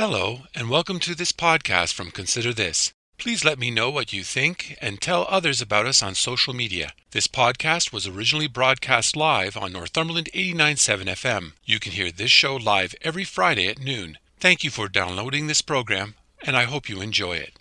Hello, and welcome to this podcast from Consider This. Please let me know what you think and tell others about us on social media. This podcast was originally broadcast live on Northumberland 89.7 FM. You can hear this show live every Friday at noon. Thank you for downloading this program, and I hope you enjoy it.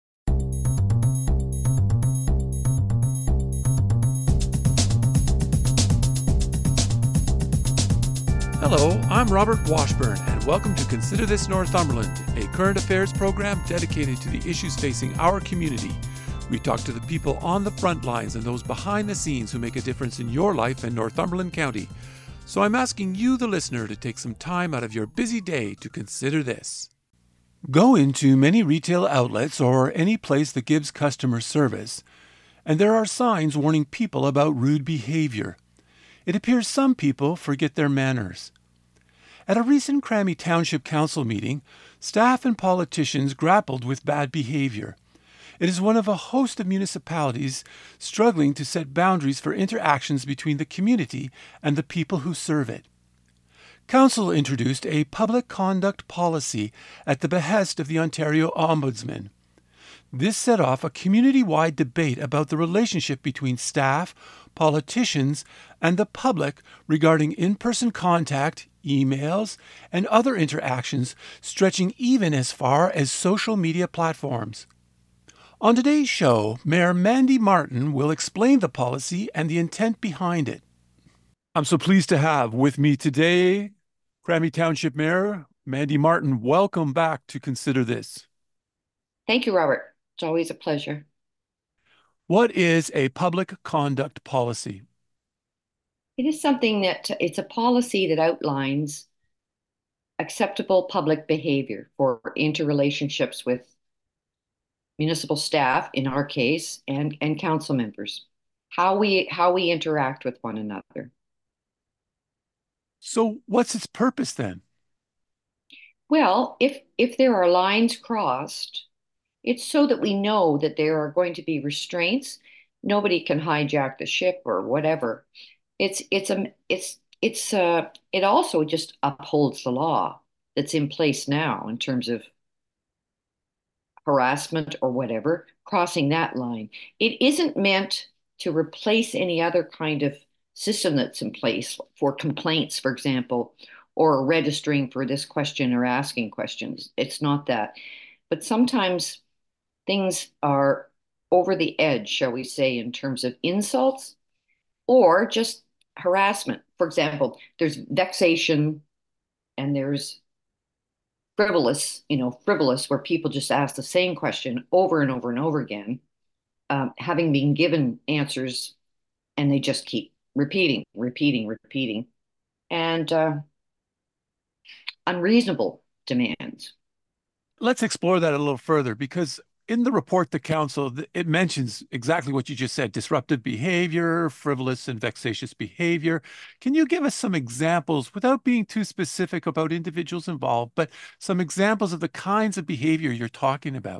Hello, I'm Robert Washburn, and welcome to Consider This Northumberland, a current affairs program dedicated to the issues facing our community. We talk to the people on the front lines and those behind the scenes who make a difference in your life in Northumberland County. So I'm asking you, the listener, to take some time out of your busy day to consider this. Go into many retail outlets or any place that gives customer service, and there are signs warning people about rude behavior. It appears some people forget their manners. At a recent Crammy Township Council meeting, staff and politicians grappled with bad behavior. It is one of a host of municipalities struggling to set boundaries for interactions between the community and the people who serve it. Council introduced a public conduct policy at the behest of the Ontario Ombudsman. This set off a community-wide debate about the relationship between staff, politicians, and the public regarding in-person contact, emails, and other interactions stretching even as far as social media platforms. On today's show, Mayor Mandy Martin will explain the policy and the intent behind it. I'm so pleased to have with me today Crammy Township Mayor Mandy Martin. Welcome back to Consider This. Thank you, Robert. It's always a pleasure. What is a public conduct policy? It is something that it's a policy that outlines acceptable public behavior for interrelationships with municipal staff, in our case, and council members. How we interact with one another. So what's its purpose then? Well, if there are lines crossed, it's so that we know that there are going to be restraints. Nobody can hijack the ship or whatever. It also just upholds the law that's in place now in terms of harassment or whatever, crossing that line. It isn't meant to replace any other kind of system that's in place for complaints, for example, or registering for this question or asking questions. It's not that. But sometimes things are over the edge, shall we say, in terms of insults or just harassment. For example, there's vexation and there's frivolous, where people just ask the same question over and over and over again, having been given answers, and they just keep repeating, and unreasonable demands. Let's explore that a little further because in the report to council, it mentions exactly what you just said, disruptive behavior, frivolous and vexatious behavior. Can you give us some examples without being too specific about individuals involved, but some examples of the kinds of behavior you're talking about?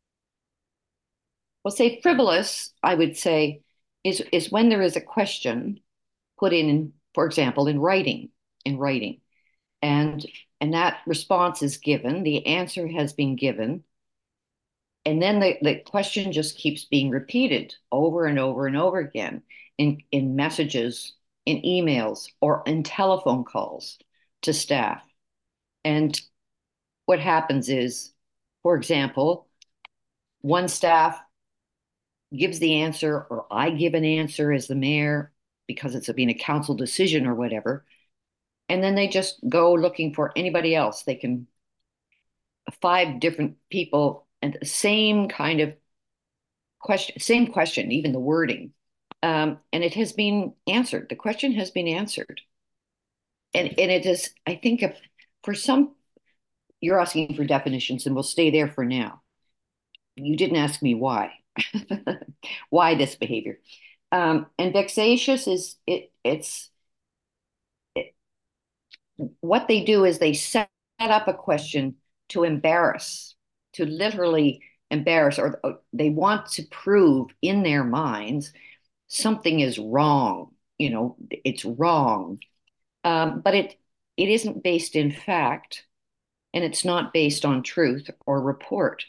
Well, say frivolous, I would say, is when there is a question put in, for example, in writing, and and that response is given, the answer has been given, and then the question just keeps being repeated over and over and over again in messages, in emails, or in telephone calls to staff. And what happens is, for example, one staff gives the answer, or I give an answer as the mayor because it's been a council decision or whatever. And then they just go looking for anybody else. They can, five different people, and the same kind of question, same question, even the wording. And it has been answered. The question has been answered. And it is, I think, for some, you're asking for definitions, and we'll stay there for now. You didn't ask me why. Why this behavior? And vexatious is it, what they do is they set up a question to embarrass, to literally embarrass, or they want to prove in their minds something is wrong. It's wrong, but it isn't based in fact, and it's not based on truth or report.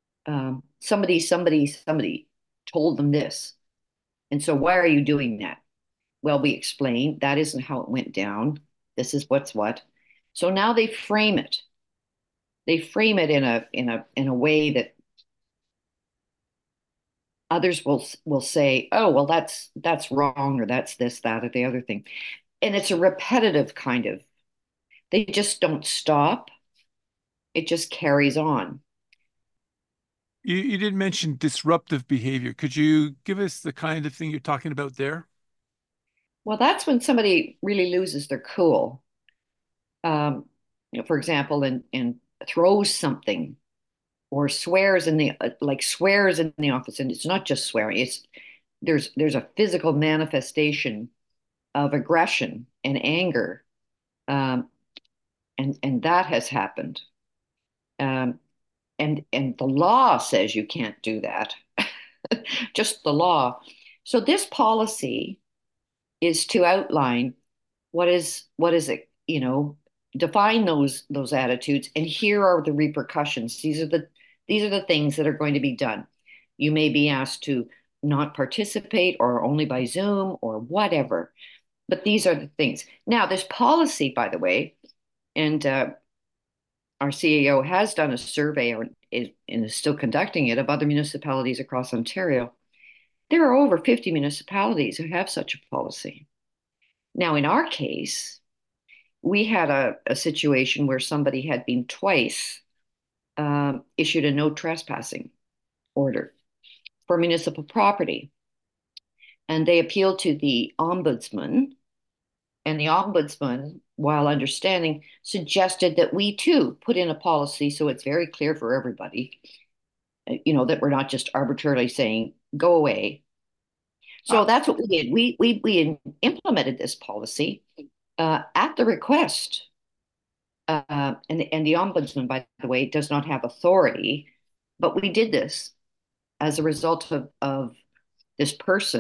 Somebody told them this. And so why are you doing that? Well, we explained that isn't how it went down. This is what's what. So now they frame it. They frame it in a way that others will say, "Oh, well, that's wrong, or that's this, that, or the other thing." And it's a repetitive kind of. They just don't stop. It just carries on. You did mention disruptive behavior. Could you give us the kind of thing you're talking about there? Well, that's when somebody really loses their cool. For example, and throws something or swears in the like swears in the office, and it's not just swearing. It's there's a physical manifestation of aggression and anger, um, and that has happened. Um, and the law says you can't do that. Just the law. So this policy is to outline what is it, define those attitudes, and here are the repercussions. These are the things that are going to be done. You may be asked to not participate or only by Zoom or whatever, but these are the things. Now, this policy, by the way, and our CEO has done a survey and is still conducting it of other municipalities across Ontario. There are over 50 municipalities who have such a policy. Now, in our case, we had a situation where somebody had been twice issued a no trespassing order for municipal property. And they appealed to the ombudsman, and the ombudsman, while understanding, suggested that we too put in a policy so it's very clear for everybody, that we're not just arbitrarily saying, go away. Uh, So that's what we did. We implemented this policy at the request. And the ombudsman, by the way, does not have authority, but we did this as a result of this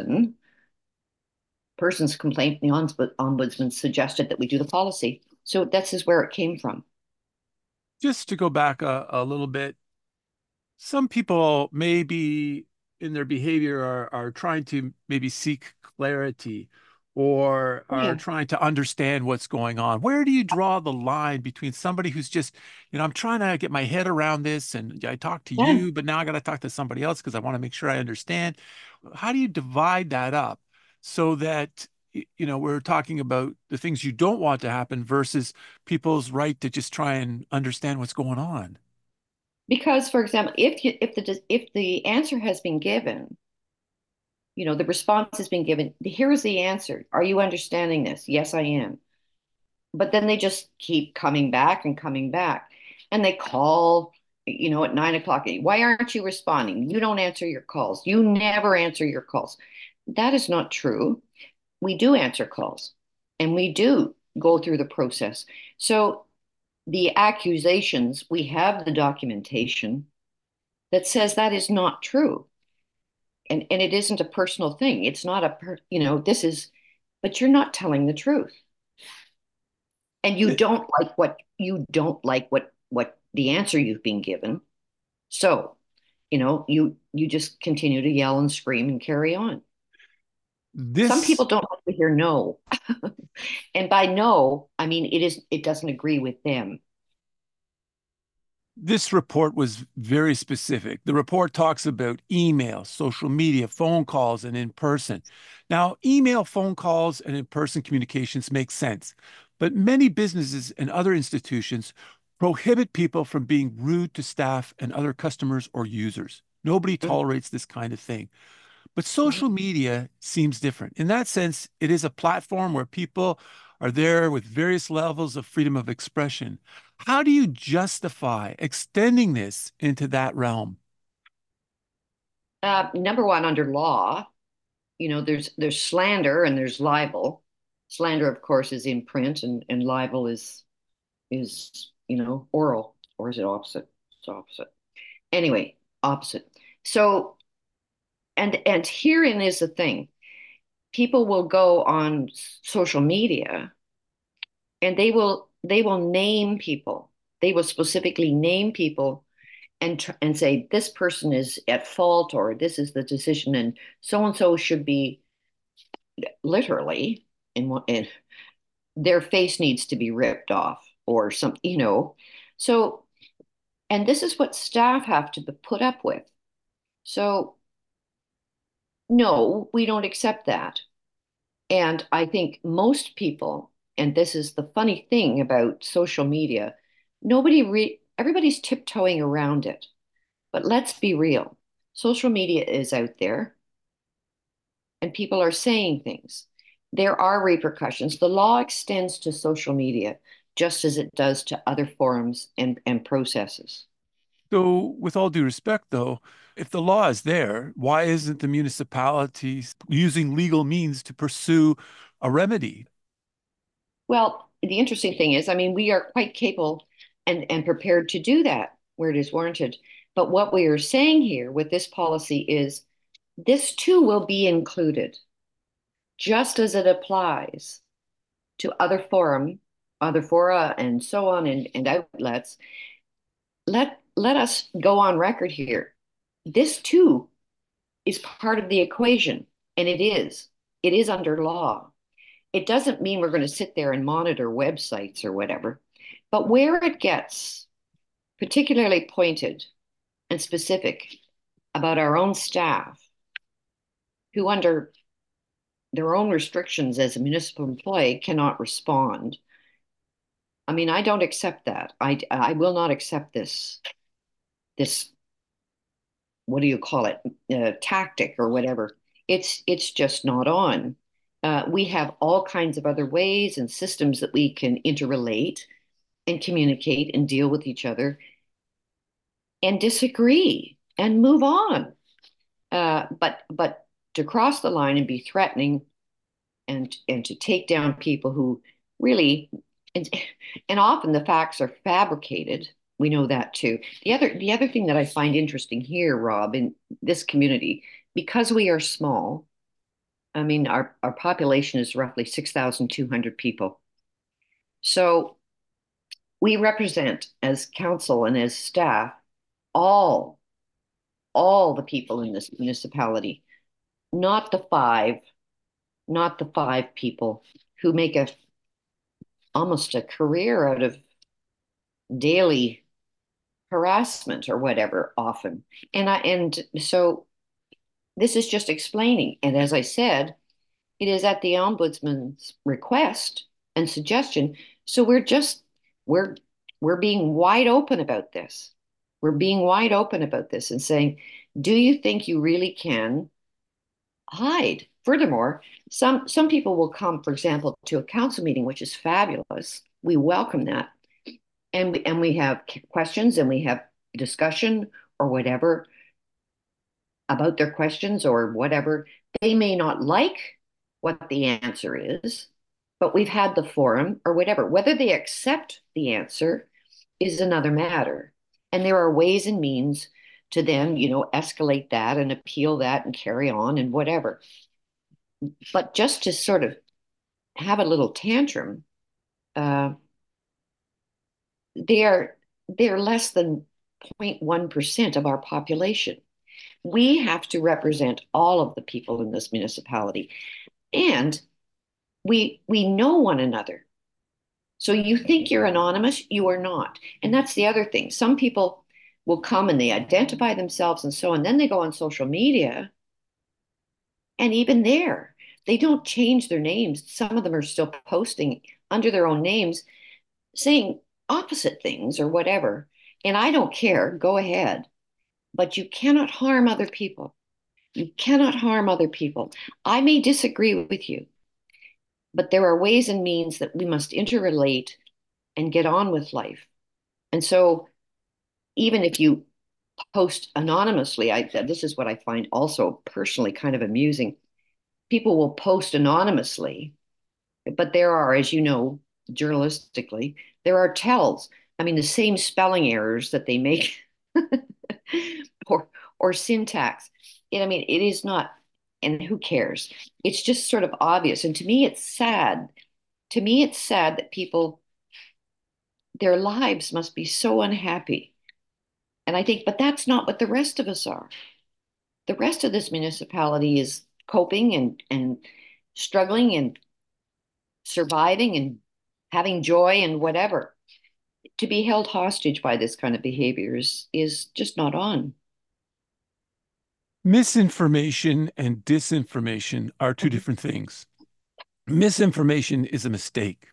person's complaint. The ombudsman suggested that we do the policy. So this is where it came from. just to go back a little bit, some people maybe in their behavior are trying to maybe seek clarity or Oh, are yeah. trying to understand what's going on. Where do you draw the line between somebody who's just, I'm trying to get my head around this and I talk to Yeah. you, but now I got to talk to somebody else because I want to make sure I understand. How do you divide that up so that, we're talking about the things you don't want to happen versus people's right to just try and understand what's going on? Because, for example, if the answer has been given, the response has been given. Here is the answer. Are you understanding this? Yes, I am. But then they just keep coming back and coming back. And they call, at 9 o'clock. Why aren't you responding? You don't answer your calls. You never answer your calls. That is not true. We do answer calls and we do go through the process. So the accusations, we have the documentation that says that is not true. And it isn't a personal thing. It's not this is, but you're not telling the truth. And you don't like what the answer you've been given. So, you just continue to yell and scream and carry on. Some This people don't like to hear no. And by no, I mean it doesn't agree with them. This report was very specific. The report talks about email, social media, phone calls, and in person. Now, email, phone calls, and in person communications make sense, but many businesses and other institutions prohibit people from being rude to staff and other customers or users. Nobody tolerates this kind of thing. But Mhm. social media seems different. In that sense, it is a platform where people are there with various levels of freedom of expression. How do you justify extending this into that realm? Number one, under law, there's slander and there's libel. Slander, of course, is in print, and libel is oral, or is it opposite? It's opposite. Anyway, opposite. So, and herein is the thing. People will go on social media and they will name people. They will specifically name people and say this person is at fault or this is the decision and so should be literally in their face needs to be ripped off or some, So, and this is what staff have to put up with. So, no, we don't accept that. And I think most people, and this is the funny thing about social media, everybody's tiptoeing around it. But let's be real. Social media is out there and people are saying things. There are repercussions. The law extends to social media just as it does to other forums and processes. So, with all due respect, though, if the law is there, why isn't the municipality using legal means to pursue a remedy? Well, the interesting thing is, I mean, we are quite capable and prepared to do that where it is warranted. But what we are saying here with this policy is this too will be included, just as it applies to other fora, and so on, and outlets. Let us go on record here. This too is part of the equation, and it is. It is under law. It doesn't mean we're going to sit there and monitor websites or whatever, but where it gets particularly pointed and specific about our own staff who, under their own restrictions as a municipal employee, cannot respond. I mean, I don't accept that. I will not accept this what do you call it, tactic or whatever. It's just not on. We have all kinds of other ways and systems that we can interrelate and communicate and deal with each other and disagree and move on. But to cross the line and be threatening and to take down people who really and and often the facts are fabricated. We know that too. The other thing that I find interesting here, Rob, in this community, because we are small, I mean our population is roughly 6,200 people. So we represent as council and as staff all all the people in this municipality, not the five people who make a almost a career out of daily harassment or whatever often. And so this is just explaining. And as I said, it is at the ombudsman's request and suggestion. So we're we're being wide open about this. We're being wide open about this and saying, do you think you really can hide? Furthermore, some people will come, for example, to a council meeting, which is fabulous. We welcome that. And we have questions and we have discussion or whatever about their questions or whatever. They may not like what the answer is, but we've had the forum or whatever. Whether they accept the answer is another matter. And there are ways and means to then, escalate that and appeal that and carry on and whatever. But just to sort of have a little tantrum, uh, they're less than 0.1% of our population. We have to represent all of the people in this municipality. And we know one another. So you think you're anonymous, you are not. And that's the other thing. Some people will come and they identify themselves and so on. Then they go on social media, and even there, they don't change their names. Some of them are still posting under their own names, saying opposite things or whatever. And I don't care, go ahead. But you cannot harm other people. You cannot harm other people. I may disagree with you, but there are ways and means that we must interrelate and get on with life. And so, even if you post anonymously, this is what I find also personally kind of amusing. People will post anonymously, but there are, as you know, journalistically, there are tells. I mean, the same spelling errors that they make or or syntax. I mean, it is not, and who cares? It's just sort of obvious. And to me, it's sad. To me, it's sad that people their lives must be so unhappy. And I think, but that's not what the rest of us are. The rest of this municipality is coping and struggling and surviving and having joy and whatever. To be held hostage by this kind of behavior is just not on. Misinformation and disinformation are two different things. Misinformation is a mistake.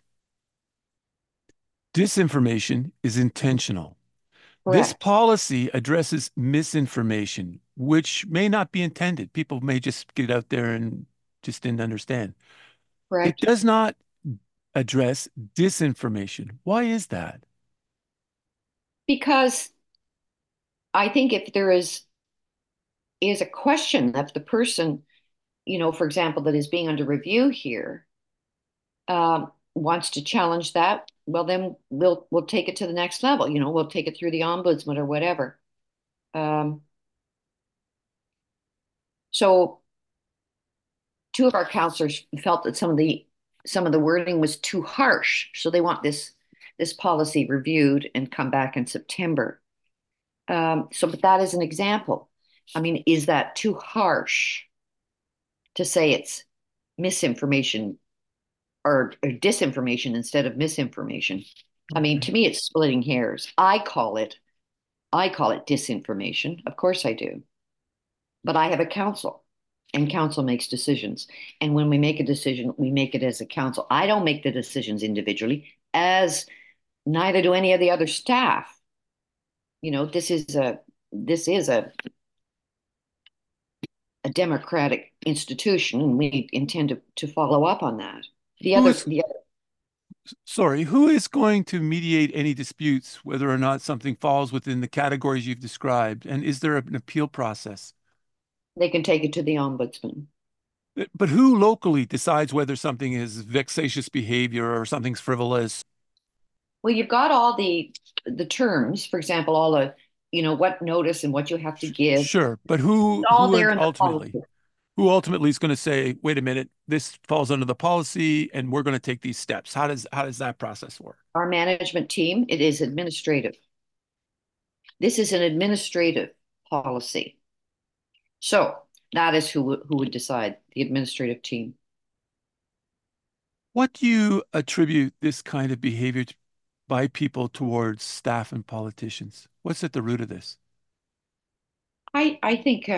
Disinformation is intentional. This Correct. policy addresses misinformation, which may not be intended. People may just get out there and just didn't understand. It Correct. does not address disinformation. Why is that? Because I think if there is a question of the person, for example, that is being under review here, wants to challenge that, well, then we'll take it to the next level. We'll take it through the ombudsman or whatever. Um, so two of our counselors felt that some of the wording was too harsh, so they want this policy reviewed and come back in September. But that is an example. I mean, is that too harsh to say it's misinformation or disinformation instead of misinformation? I mean, Okay. to me, it's splitting hairs. I call it disinformation. Of course I do. But I have a council and council makes decisions. And when we make a decision, we make it as a council. I don't make the decisions individually, as neither do any of the other staff. This is a democratic institution, and we intend to follow up on that. The Who other, is, the other, sorry, who is going to mediate any disputes, whether or not something falls within the categories you've described? And is there an appeal process? they can take it to the ombudsman. But who locally decides whether something is vexatious behavior or something's frivolous? Well, you've got all the terms, for example, all the, what notice and what you have to give. Sure, but It's all there in the ultimately? policy. Who ultimately is going to say, wait a minute, this falls under the policy and we're going to take these steps? How does that process work? Our management team, it is administrative. This is an administrative policy. So that is who would decide, the administrative team. What do you attribute this kind of behavior by people towards staff and politicians? What's at the root of this? I think,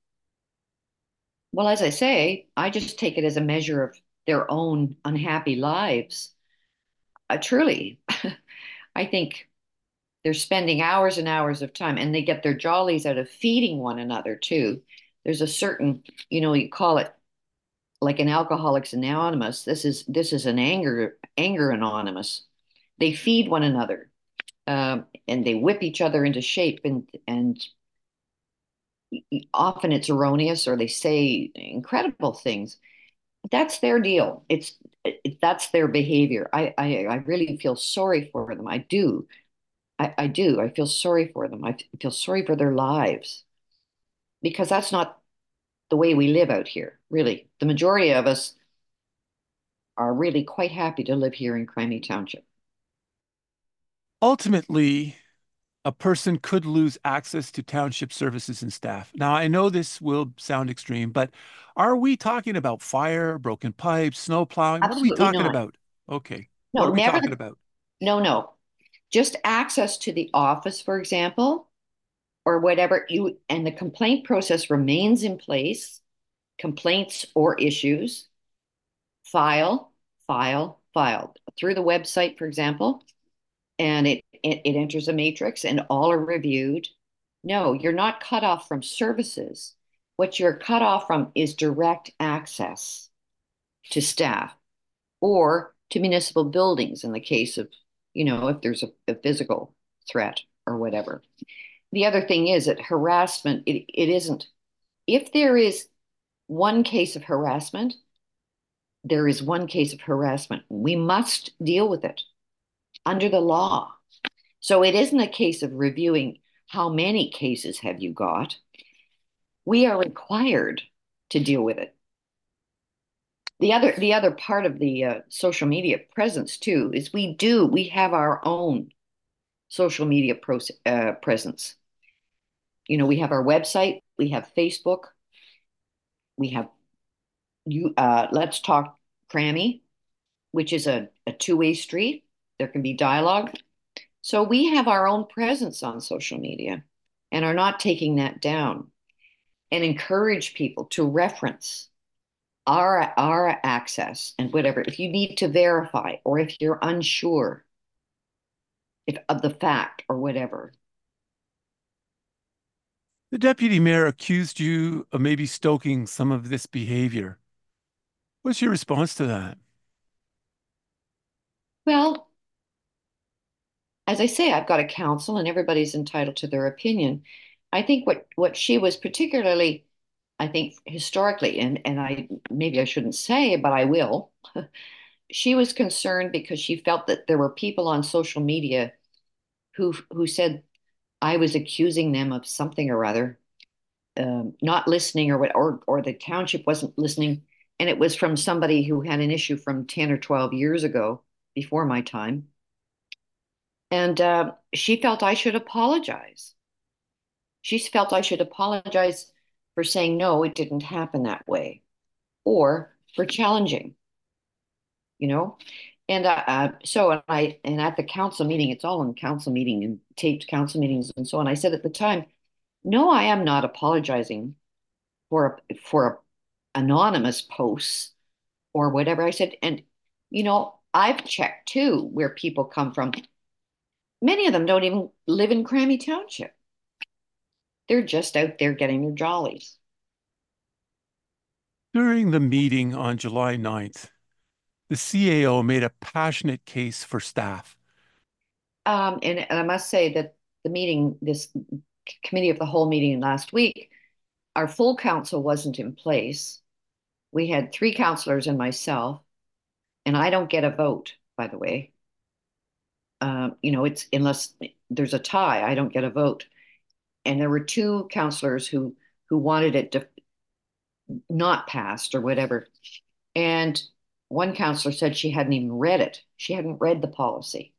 well, as I say, I just take it as a measure of their own unhappy lives. Truly, I think they're spending hours and hours of time, and they get their jollies out of feeding one another too. There's a certain, you call it like an Alcoholics Anonymous. This is an anger anonymous. They feed one another, and they whip each other into shape, and often it's erroneous, or they say incredible things. That's their deal. That's their behavior. I really feel sorry for them. I do. I do. I feel sorry for them. I feel sorry for their lives, because that's not the way we live out here, really. The majority of us are really quite happy to live here in Crimea Township. Ultimately, a person could lose access to township services and staff. Now, I know this will sound extreme, but are we talking about fire, broken pipes, snow plowing? What are we Absolutely talking not. about? Okay. What No, are we never. talking about? No, no. Just access to the office, for example, or whatever and the complaint process remains in place. Complaints or issues, file, file through the website, for example, and it enters a matrix and all are reviewed. No, you're not cut off from services. What you're cut off from is direct access to staff or to municipal buildings in the case of, if there's a physical threat or whatever. The other thing is that harassment, it isn't, if there is one case of harassment, there is one case of harassment. We must deal with it under the law. So it isn't a case of reviewing how many cases have you got. We are required to deal with it. The other part of the social media presence too is we have our own. social media presence. We have our website, we have Facebook, we have Let's Talk Crammy, which is a two-way street. There can be dialogue. So we have our own presence on social media and are not taking that down and encourage people to reference our access and whatever. If you need to verify or if you're unsure of the fact or whatever. The deputy mayor accused you of maybe stoking some of this behavior. What's your response to that? Well, as I say, I've got a council and everybody's entitled to their opinion. I think what she was particularly, I think historically, and I maybe I shouldn't say, but I will. She was concerned because she felt that there were people on social media who said I was accusing them of something or other, not listening or what, or the township wasn't listening, and it was from somebody who had an issue from 10 or 12 years ago, before my time. And she felt I should apologize. She felt I should apologize for saying, no, it didn't happen that way, or for challenging, you know? And and at the council meeting, it's all in council meeting and taped council meetings and so on. I said at the time, no, I am not apologizing for anonymous posts or whatever. I said, and I've checked too where people come from. Many of them don't even live in Crammy Township. They're just out there getting their jollies. During the meeting on July 9th, the CAO made a passionate case for staff. And I must say that this committee of the whole meeting last week, our full council wasn't in place. We had three councillors and myself, and I don't get a vote, by the way. It's unless there's a tie, I don't get a vote. And there were two councillors who wanted it to not passed or whatever. And one councillor said she hadn't even read it. She hadn't read the policy.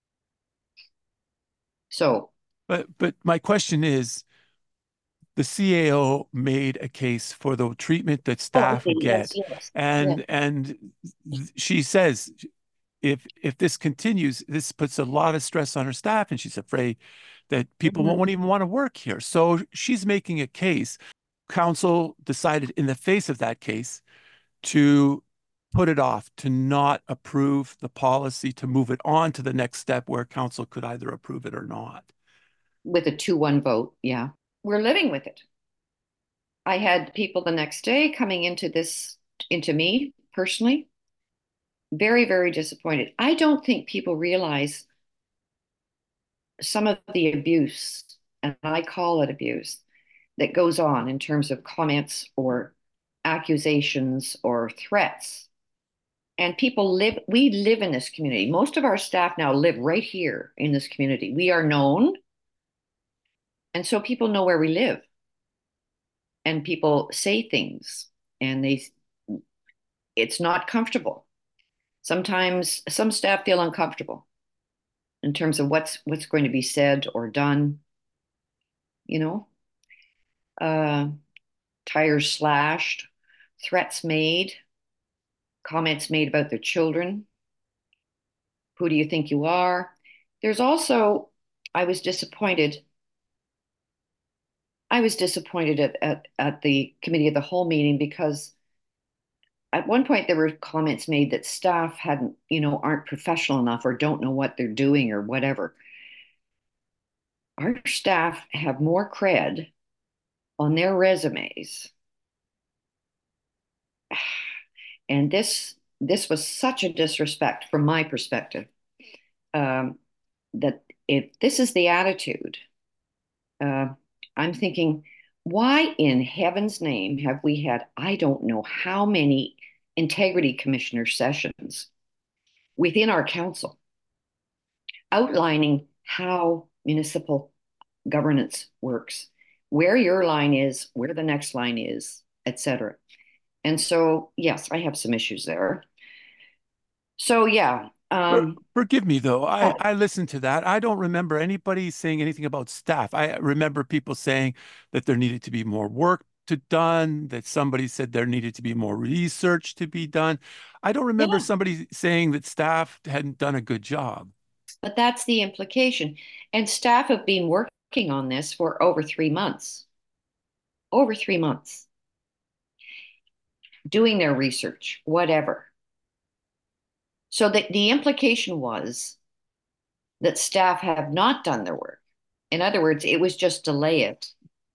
So, But my question is, the CAO made a case for the treatment that oh, I staff see. Yes, get, yes, yes. and she says if this continues, this puts a lot of stress on her staff, and she's afraid that people Mhm. won't even want to work here. So she's making a case. Council decided in the face of that case to put it off, to not approve the policy, to move it on to the next step where council could either approve it or not. With a 2-1 vote. Yeah. We're living with it. I had people the next day coming into me personally, very, very disappointed. I don't think people realize some of the abuse, and I call it abuse, that goes on in terms of comments or accusations or threats. And we live in this community. Most of our staff now live right here in this community. We are known, and so people know where we live. And people say things, and it's not comfortable. Sometimes some staff feel uncomfortable in terms of what's going to be said or done, you know, uh, tires slashed, threats made, comments made about their children. Who do you think you are? There's also, I was disappointed. I was disappointed at the committee of the whole meeting because at one point there were comments made that staff aren't professional enough or don't know what they're doing or whatever. Our staff have more cred on their resumes. And this was such a disrespect from my perspective, um, that if this is the attitude, uh, I'm thinking, why in heaven's name have we had, I don't know how many integrity commissioner sessions within our council outlining how municipal governance works, where your line is, where the next line is, etc. And so, yes, I have some issues there. So, yeah, Um, Forgive me though. oh, I listened to that. I don't remember anybody saying anything about staff. I remember people saying that there needed to be more work to done, that somebody said there needed to be more research to be done. I don't remember yeah, somebody saying that staff hadn't done a good job. but that's the implication. And staff have been working on this for over 3 months, doing their research, whatever. So that the implication was that staff have not done their work. In other words, it was just delay it.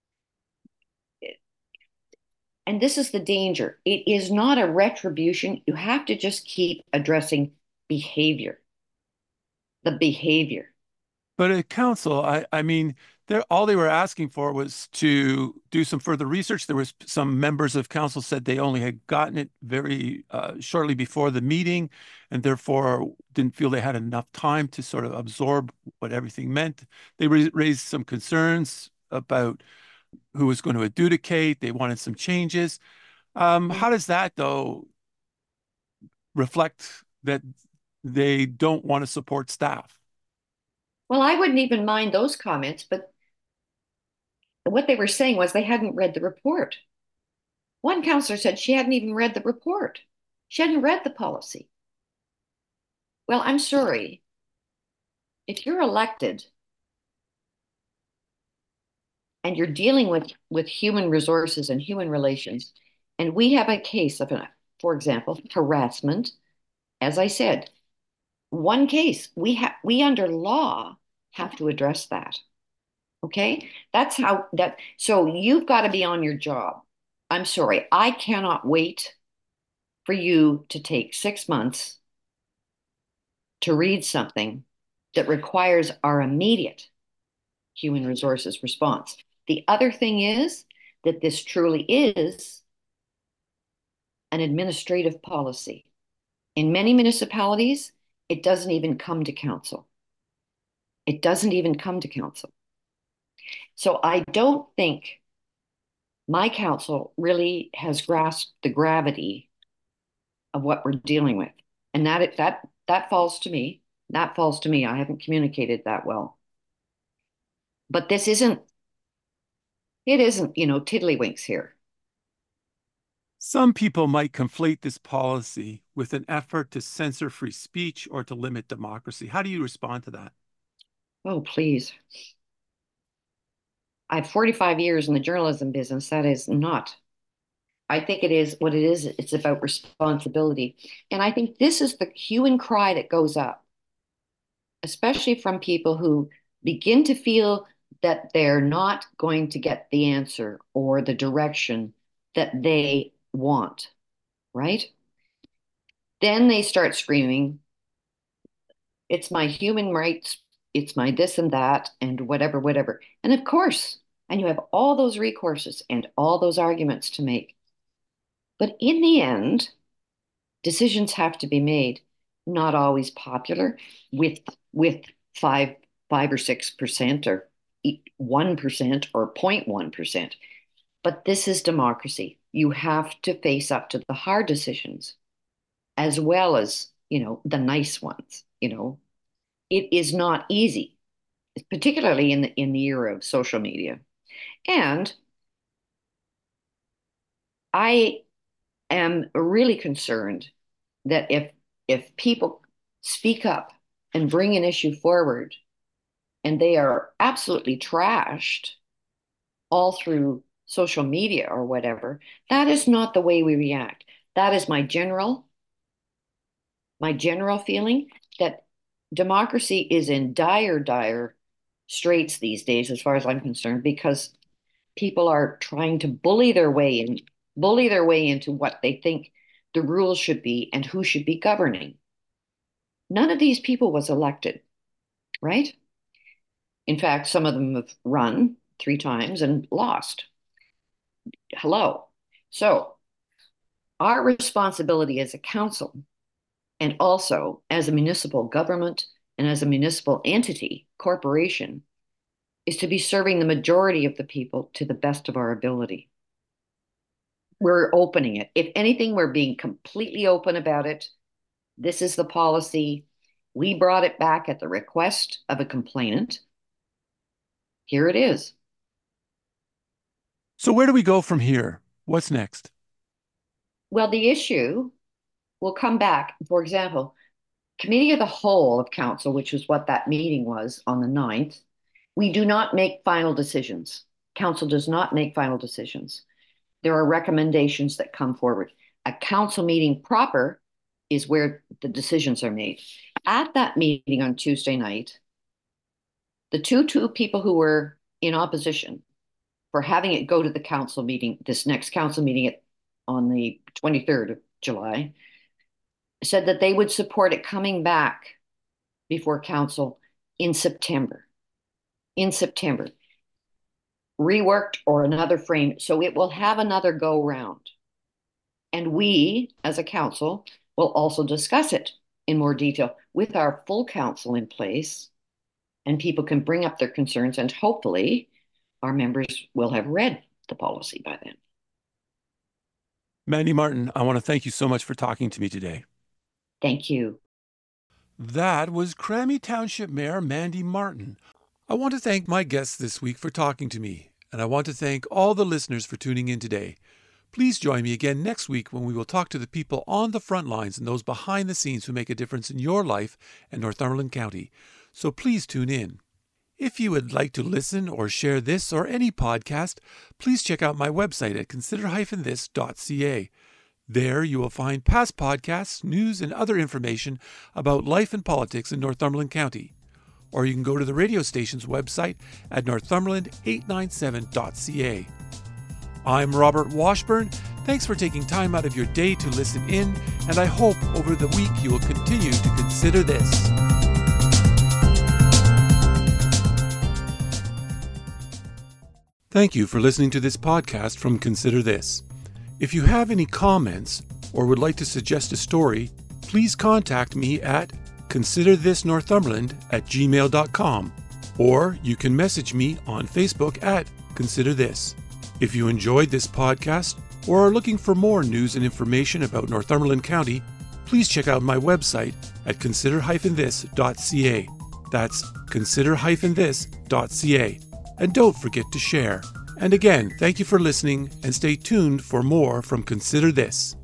And this is the danger. It is not a retribution. You have to just keep addressing behavior, the behavior. But at council, I mean, all they were asking for was to do some further research. There was some members of council said they only had gotten it very shortly before the meeting, and therefore didn't feel they had enough time to sort of absorb what everything meant. They raised some concerns about who was going to adjudicate. They wanted some changes. How does that, though, reflect that they don't want to support staff? Well, I wouldn't even mind those comments, but what they were saying was they hadn't read the report. One counselor said she hadn't even read the report. She hadn't read the policy. Well, I'm sorry. If you're elected and you're dealing with human resources and human relations, and we have a case of, for example, harassment, as I said, one case, we under law have to address that. Okay? That's how that, so you've got to be on your job. I'm sorry, I cannot wait for you to take 6 months to read something that requires our immediate human resources response. The other thing is that this truly is an administrative policy. In many municipalities, it doesn't even come to council. It doesn't even come to council. So I don't think my council really has grasped the gravity of what we're dealing with. And that falls to me. That falls to me. I haven't communicated that well. But it isn't, tiddlywinks here. Some people might conflate this policy with an effort to censor free speech or to limit democracy. How do you respond to that? Oh, please. I have 45 years in the journalism business. That is not. I think it is what it is. It's about responsibility. And I think this is the hue and cry that goes up, especially from people who begin to feel that they're not going to get the answer or the direction that they want, right? Then they start screaming, it's my human rights, it's my this and that, and whatever, whatever. And of course, and you have all those recourses and all those arguments to make. But in the end, decisions have to be made, not always popular, with with five, 5 or 6% or 1% or 0.1%. But this is democracy. You have to face up to the hard decisions as well as, the nice ones. It is not easy, particularly in the era of social media. And I am really concerned that if people speak up and bring an issue forward and they are absolutely trashed all through social media or whatever, that is not the way we react. That is my general feeling that democracy is in dire, dire straits these days, as far as I'm concerned, because people are trying to bully their way into what they think the rules should be and who should be governing. None of these people was elected, right? In fact, some of them have run 3 times and lost. Hello. So, our responsibility as a council and also as a municipal government and as a municipal entity, corporation, is to be serving the majority of the people to the best of our ability. We're opening it. If anything, we're being completely open about it. This is the policy. We brought it back at the request of a complainant. Here it is. So where do we go from here? What's next? Well, the issue will come back. For example, Committee of the Whole of Council, which was what that meeting was on the 9th, we do not make final decisions. Council does not make final decisions. There are recommendations that come forward. A council meeting proper is where the decisions are made. At that meeting on Tuesday night, the two people who were in opposition for having it go to the council meeting, this next council meeting on the 23rd of July, said that they would support it coming back before council in September. In September, reworked or another frame, so it will have another go round. And we, as a council, will also discuss it in more detail with our full council in place, and people can bring up their concerns, and hopefully our members will have read the policy by then. Mandy Martin, I want to thank you so much for talking to me today. Thank you. That was Crammy Township Mayor Mandy Martin. I want to thank my guests this week for talking to me, and I want to thank all the listeners for tuning in today. Please join me again next week when we will talk to the people on the front lines and those behind the scenes who make a difference in your life and Northumberland County. So please tune in. If you would like to listen or share this or any podcast, please check out my website at consider-this.ca. There you will find past podcasts, news, and other information about life and politics in Northumberland County. Or you can go to the radio station's website at northumberland897.ca. I'm Robert Washburn. Thanks for taking time out of your day to listen in, and I hope over the week you will continue to consider this. Thank you for listening to this podcast from Consider This. If you have any comments or would like to suggest a story, please contact me at considerthisnorthumberland@gmail.com, or you can message me on Facebook at Consider This. If you enjoyed this podcast or are looking for more news and information about Northumberland County, please check out my website at consider-this.ca. That's consider-this.ca. And don't forget to share. And again, thank you for listening, and stay tuned for more from Consider This.